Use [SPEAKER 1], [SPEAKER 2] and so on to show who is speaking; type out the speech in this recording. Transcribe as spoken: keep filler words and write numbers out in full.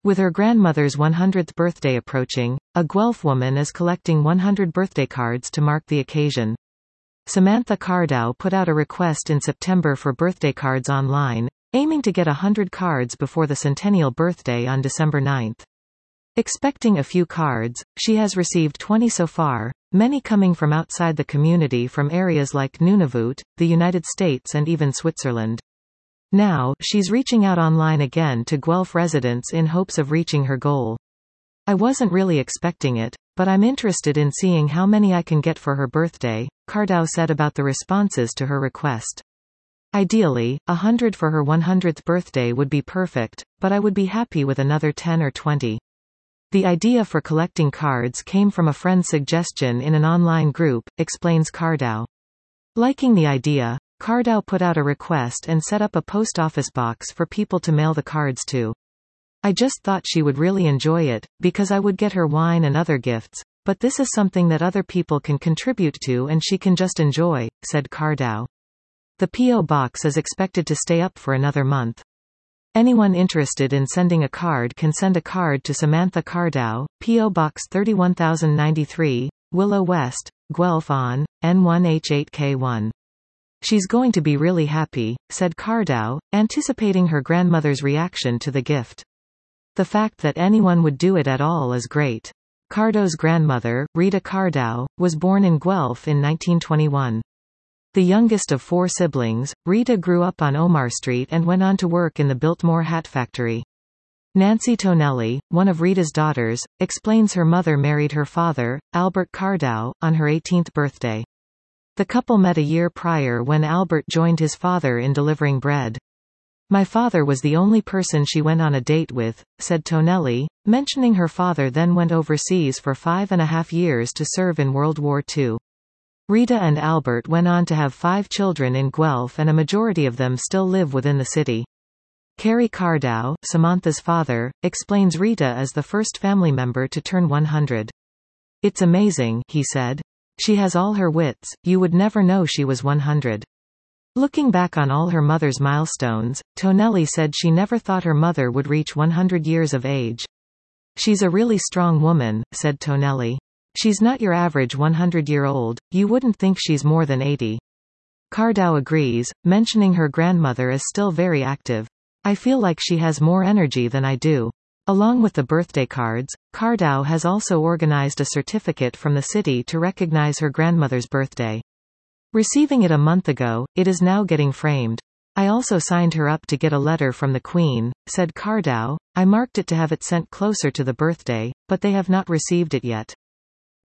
[SPEAKER 1] With her grandmother's one hundredth birthday approaching, a Guelph woman is collecting one hundred birthday cards to mark the occasion. Samantha Cardau put out a request in September for birthday cards online, aiming to get one hundred cards before the centennial birthday on December ninth. Expecting a few cards, she has received twenty so far, many coming from outside the community from areas like Nunavut, the United States and even Switzerland. Now, she's reaching out online again to Guelph residents in hopes of reaching her goal. I wasn't really expecting it, but I'm interested in seeing how many I can get for her birthday, Cardau said about the responses to her request. Ideally, a hundred for her one hundredth birthday would be perfect, but I would be happy with another ten or twenty. The idea for collecting cards came from a friend's suggestion in an online group, explains Cardau. Liking the idea, Cardau put out a request and set up a post office box for people to mail the cards to. I just thought she would really enjoy it, because I would get her wine and other gifts, but this is something that other people can contribute to and she can just enjoy, said Cardau. The P O box is expected to stay up for another month. Anyone interested in sending a card can send a card to Samantha Cardau, P O Box thirty-one thousand ninety-three, Willow West, Guelph on, N one H eight K one. She's going to be really happy, said Cardau, anticipating her grandmother's reaction to the gift. The fact that anyone would do it at all is great. Cardau's grandmother, Rita Cardau, was born in Guelph in nineteen twenty-one. The youngest of four siblings, Rita grew up on Omar Street and went on to work in the Biltmore Hat Factory. Nancy Tonelli, one of Rita's daughters, explains her mother married her father, Albert Cardau, on her eighteenth birthday. The couple met a year prior when Albert joined his father in delivering bread. My father was the only person she went on a date with, said Tonelli, mentioning her father then went overseas for five and a half years to serve in World War Two. Rita and Albert went on to have five children in Guelph and a majority of them still live within the city. Kerry Cardau, Samantha's father, explains Rita as the first family member to turn one hundred. It's amazing, he said. She has all her wits, you would never know she was one hundred. Looking back on all her mother's milestones, Tonelli said she never thought her mother would reach one hundred years of age. She's a really strong woman, said Tonelli. She's not your average one hundred-year-old, you wouldn't think she's more than eighty. Cardau agrees, mentioning her grandmother is still very active. I feel like she has more energy than I do. Along with the birthday cards, Cardau has also organized a certificate from the city to recognize her grandmother's birthday. Receiving it a month ago, it is now getting framed. I also signed her up to get a letter from the Queen, said Cardau. I marked it to have it sent closer to the birthday, but they have not received it yet.